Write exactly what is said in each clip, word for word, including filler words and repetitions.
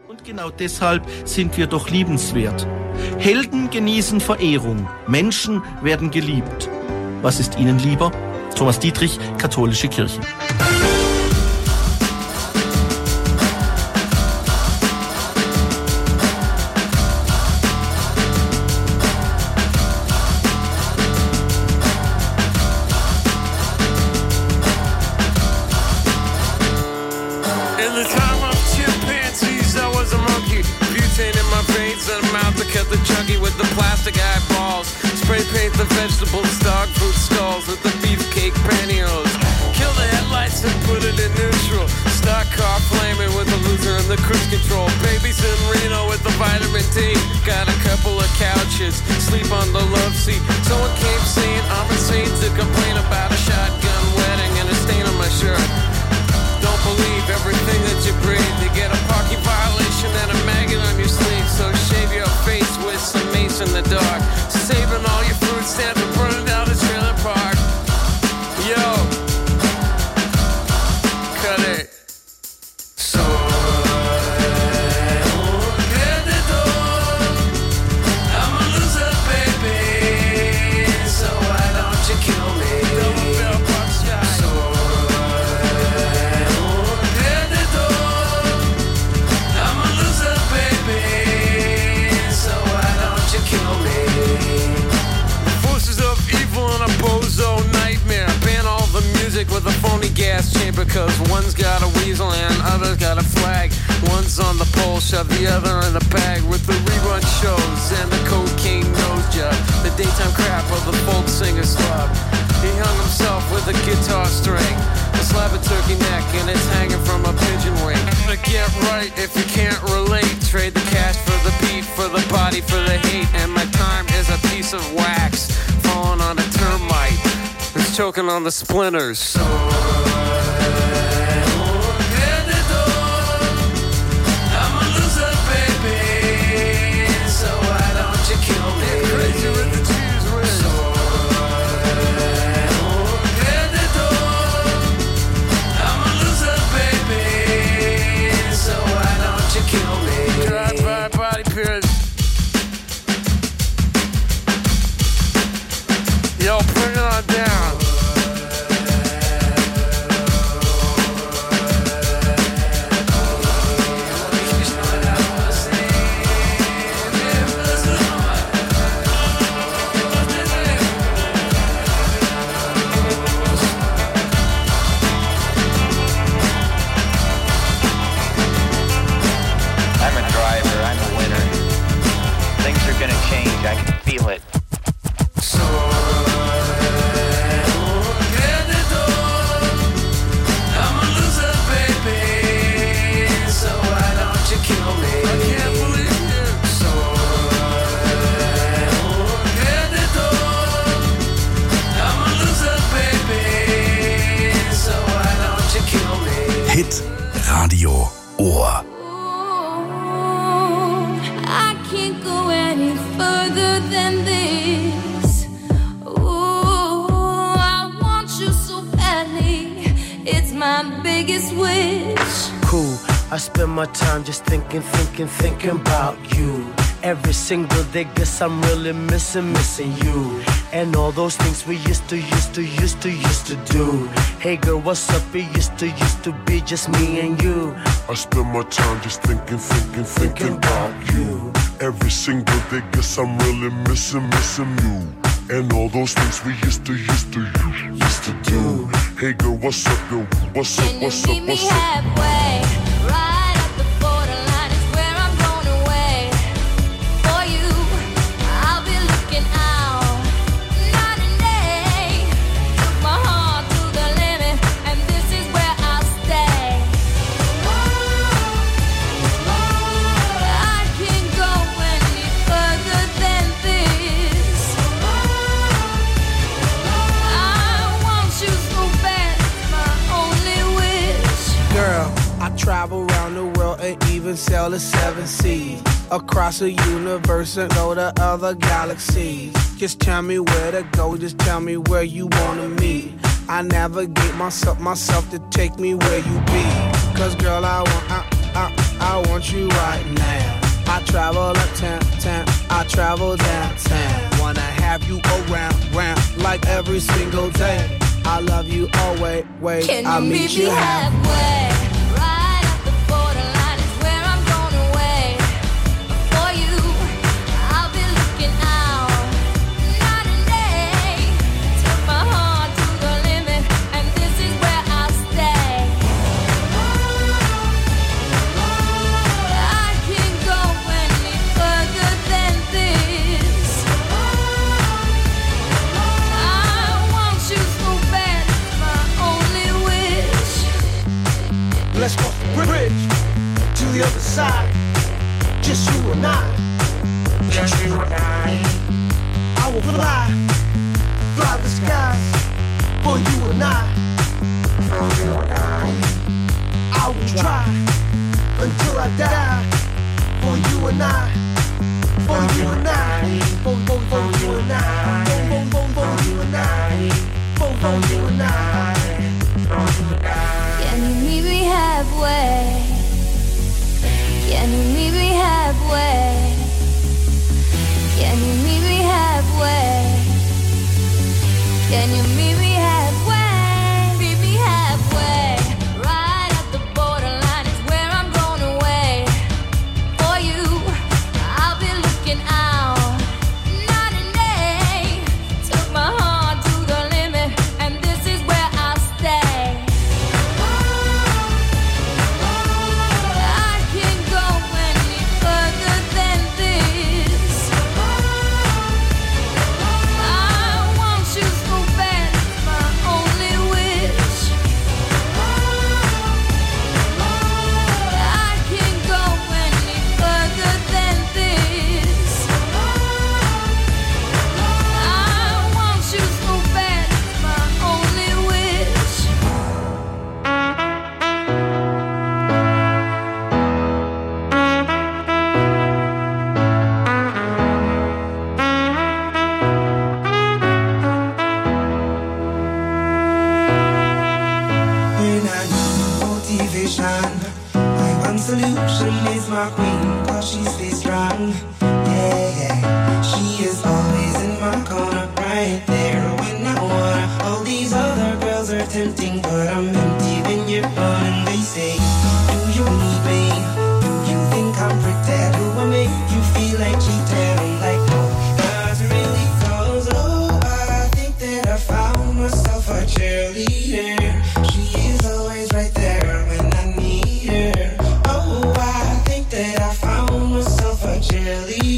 Und genau deshalb sind wir doch liebenswert. Helden genießen Verehrung, Menschen werden geliebt. Was ist Ihnen lieber? Thomas Dietrich, Katholische Kirche. The chuggy with the plastic eyeballs, spray paint the vegetables, dog food stalls with the beefcake pantyhose. Kill the headlights and put it in neutral. Stock car flaming with the loser and the cruise control. Babies in Reno with the vitamin D. Got a couple of couches, sleep on the love seat. Someone came saying I'm insane to complain about a shotgun wedding and a stain on my shirt. Don't believe everything that you breathe. You get a parking violation and a maggot on your sleeve. So shave your face with some mace in the dark. Saving all your food stamps and burning down the trailer park. Yo, cut it. So I'm a loser, baby. So why don't you kill me? Double bell box shot. So bozo nightmare. Ban all the music with a phony gas chamber, cause one's got a weasel and other's got a flag. One's on the pole, shove the other in a bag with the rerun shows and the cocaine nose job. The daytime crap of the folk singer slob. He hung himself with a guitar string, a slab of turkey neck, and it's hanging from a pigeon wing. But get right if you can't relate. Trade the cash for the beat, for the body, for the hate. And my time is a piece of wax falling on a termite. It's choking on the splinters. So I'm a loser, baby. So why don't you kill me? Get crazy with the cheese whiz. So I'm a loser, baby. So why don't you kill me? Drive-by body pierce. Yo, bring it on down. I'm a driver, I'm a winner. Things are gonna change, I can feel it. So kill me. I can't believe you. So I'm a loser, baby. So why don't you kill me? Hit Radio Ohr. I can't go any further than this. Ooh, I want you so badly. It's my biggest wish. Cool. I spend my time just thinking, thinking, thinking about you. Every single day, guess I'm really missing, missing you. And all those things we used to, used to, used to, used to do. Hey girl, what's up? It used to, used to be just me and you. I spend my time just thinking, thinking, thinking about you. Every single day, guess I'm really missing, missing you. And all those things we used to, used to, used to do. Hey girl, what's up, yo? What's up, what's up, what's up? Halfway. Right at the borderline is where I'm going away. For you, I'll be looking out night and day. Took my heart to the limit, and this is where I'll stay. I can't go any further than this. I want you so bad, it's my only wish. Girl, I travel around the world and even sail the seven seas. Across the universe and go to other galaxies. Just tell me where to go, just tell me where you wanna meet. I navigate myself, myself to take me where you be. Cause girl, I want, I, I, I I want you right now. I travel uptown, town, I travel downtown. Wanna have you around, round, like every single day. I love you always, wait, Can I'll you meet meet you me halfway? Right at the borderline is where I'm going away. For you, I'll be looking out night and day. Took my heart to the limit, and this is where I'll stay. I can't go any further than this. I want you so bad, it's my only wish. Let's cross the bridge to the other side. Just you and I. Just you and I. I will fly, fly the skies for you and I. For you and I. I will try until I die for you and I. For you and I. For, for, for you and I. For, for, for, for you and I. For, for you and I. For you and I. Can you meet me halfway? Can you meet me halfway? Can you meet me halfway? Can you meet me halfway? Meet me halfway. Right at the borderline is where I'm going away. For you, I'll be looking out night and day. Took my heart to the limit, and this is where I'll stay. I can't go any further than this. I want you so bad, it's my only wish. I can't go any further than this. I want you so bad, it's my only wish. When I need motivation, my one solution is my queen, cause she stays strong. Yeah, yeah. She is always in my corner, right there when I wanna. All these other girls are tempting, but I'm empty when you're gone. And they say, do you need me? Do you think I'm pretty? Do I make you feel like cheating? I'm like, no, not really, cause oh, I think that I found myself a cheerleader. She is always right there when I need her. Oh, I think that I found myself a cheerleader.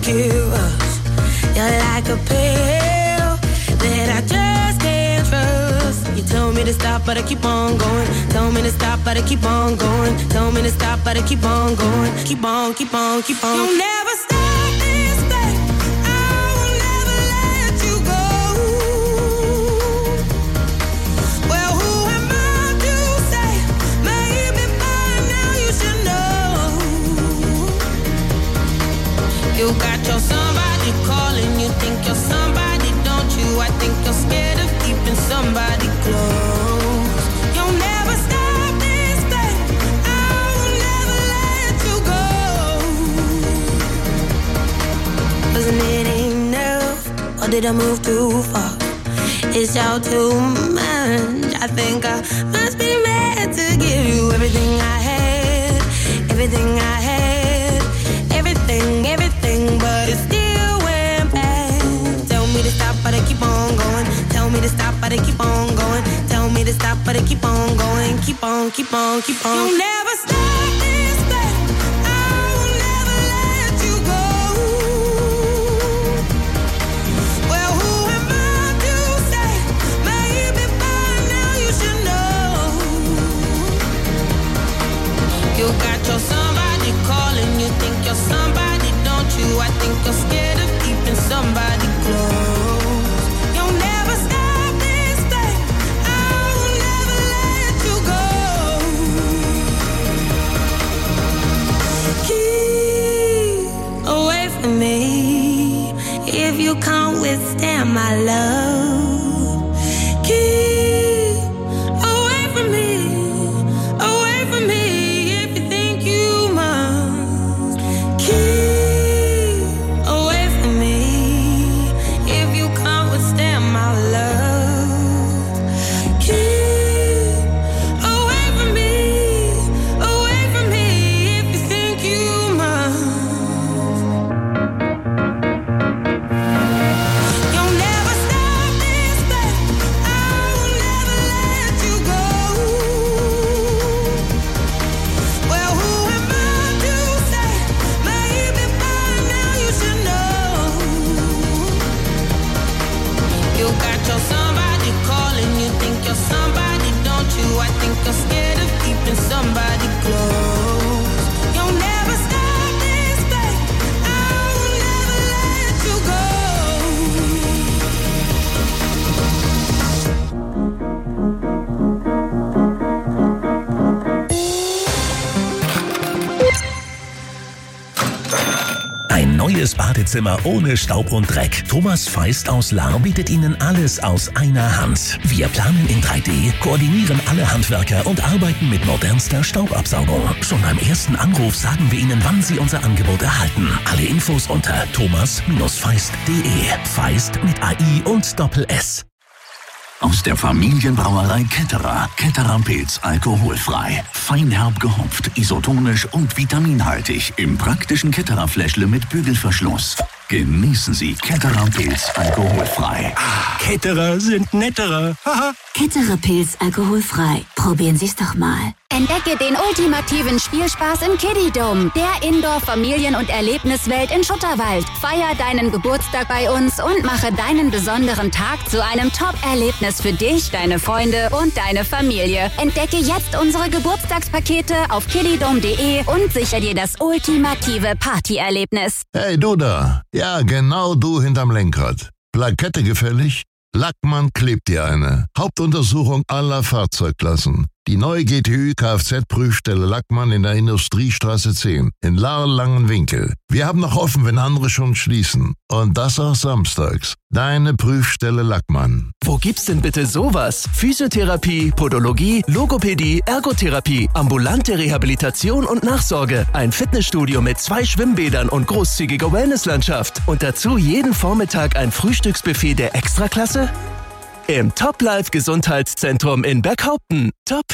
give us. You're like a pill that I just can't trust. You tell me to stop, but I keep on going. Tell me to stop, but I keep on going. Tell me to stop, but I keep on going. Keep on, keep on, keep on. You'll never stop this thing. I will never let you go. Well, who am I to say? Maybe by now you should know. You got your somebody calling. You think you're somebody, don't you? I think you're scared of keeping somebody close. You'll never stop this thing. I will never let you go. Wasn't it enough, or did I move too far? It's all too much. I think I must be mad to give you everything I had, everything I had, everything, everything, but it still went bad. Tell me to stop, but I keep on going. Tell me to stop, but I keep on going. Tell me to stop, but I keep on going. Keep on, keep on, keep on. You'll never stop this thing. I will never let you go. Well, who am I to say? Maybe by now you should know. You got your somebody calling. You think you're somebody, don't you? I think you're scared of keeping somebody close. You'll never stop this thing. I will never let you go. Keep away from me if you can't withstand my love. Keep away from me, away from me if you think you must. Keep away from me if you can't withstand my love. Keep away from me, away from me if you think you must. You'll never stop this thing. I will never let you go. Well, who am I to say? Maybe by now you should know. You got your somebody calling. You think you're somebody, don't you? I think you're scared of keeping somebody close. You'll never stop this thing. I will never let you go. Ein neues Badezimmer ohne Staub und Dreck. Thomas Feist aus Lahr bietet Ihnen alles aus einer Hand. Wir planen in drei D, koordinieren alle Handwerker und arbeiten mit modernster Staubabsaugung. Schon beim ersten Anruf sagen wir Ihnen, wann Sie unser Angebot erhalten. Alle Infos unter thomas feist punkt de. Feist mit A I und Doppel-S. Aus der Familienbrauerei Ketterer. Ketterer Pilz alkoholfrei. Feinherb gehopft, isotonisch und vitaminhaltig. Im praktischen Ketterer Fläschle mit Bügelverschluss. Genießen Sie Ketterer Pilz alkoholfrei. Ketterer sind netterer. Ketterer Pilz alkoholfrei. Probieren Sie es doch mal. Entdecke den ultimativen Spielspaß im Kiddie-Dome, der Indoor-Familien- und Erlebniswelt in Schutterwald. Feier deinen Geburtstag bei uns und mache deinen besonderen Tag zu einem Top-Erlebnis für dich, deine Freunde und deine Familie. Entdecke jetzt unsere Geburtstagspakete auf kiddydome punkt de und sichere dir das ultimative Partyerlebnis. Hey, du da. Ja, genau du hinterm Lenkrad. Plakette gefällig? Lackmann klebt dir eine. Hauptuntersuchung aller Fahrzeugklassen. Die neue G T Ü Kfz-Prüfstelle Lackmann in der Industriestraße zehn in Lahr-Langenwinkel. Wir haben noch offen, wenn andere schon schließen. Und das auch samstags. Deine Prüfstelle Lackmann. Wo gibt's denn bitte sowas? Physiotherapie, Podologie, Logopädie, Ergotherapie, ambulante Rehabilitation und Nachsorge. Ein Fitnessstudio mit zwei Schwimmbädern und großzügiger Wellnesslandschaft. Und dazu jeden Vormittag ein Frühstücksbuffet der Extraklasse? Im Top Life Gesundheitszentrum in Berghaupten. Top